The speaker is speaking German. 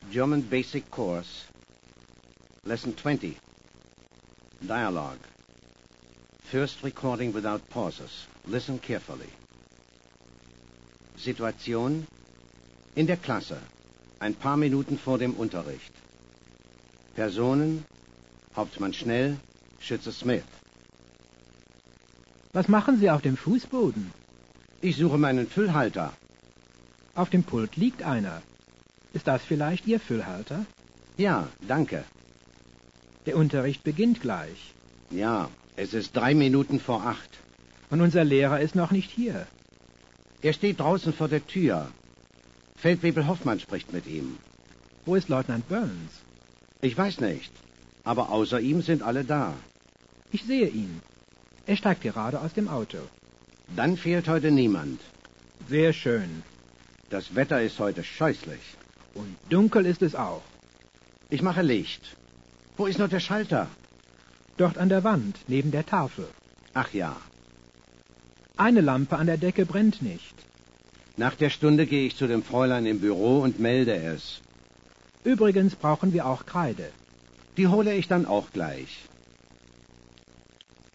German Basic Course, Lesson 20. Dialogue. First recording without pauses. Listen carefully. Situation: in der Klasse, ein paar Minuten vor dem Unterricht. Personen: Hauptmann Schnell, Schütze Smith. Was machen Sie auf dem Fußboden? Ich suche meinen Füllhalter. Auf dem Pult liegt einer. Ist das vielleicht Ihr Füllhalter? Ja, danke. Der Unterricht beginnt gleich. Ja, es ist 3 Minuten vor 8. Und unser Lehrer ist noch nicht hier. Er steht draußen vor der Tür. Feldwebel Hoffmann spricht mit ihm. Wo ist Leutnant Burns? Ich weiß nicht, aber außer ihm sind alle da. Ich sehe ihn. Er steigt gerade aus dem Auto. Dann fehlt heute niemand. Sehr schön. Das Wetter ist heute scheußlich. Und dunkel ist es auch. Ich mache Licht. Wo ist noch der Schalter? Dort an der Wand, neben der Tafel. Ach ja. Eine Lampe an der Decke brennt nicht. Nach der Stunde gehe ich zu dem Fräulein im Büro und melde es. Übrigens brauchen wir auch Kreide. Die hole ich dann auch gleich.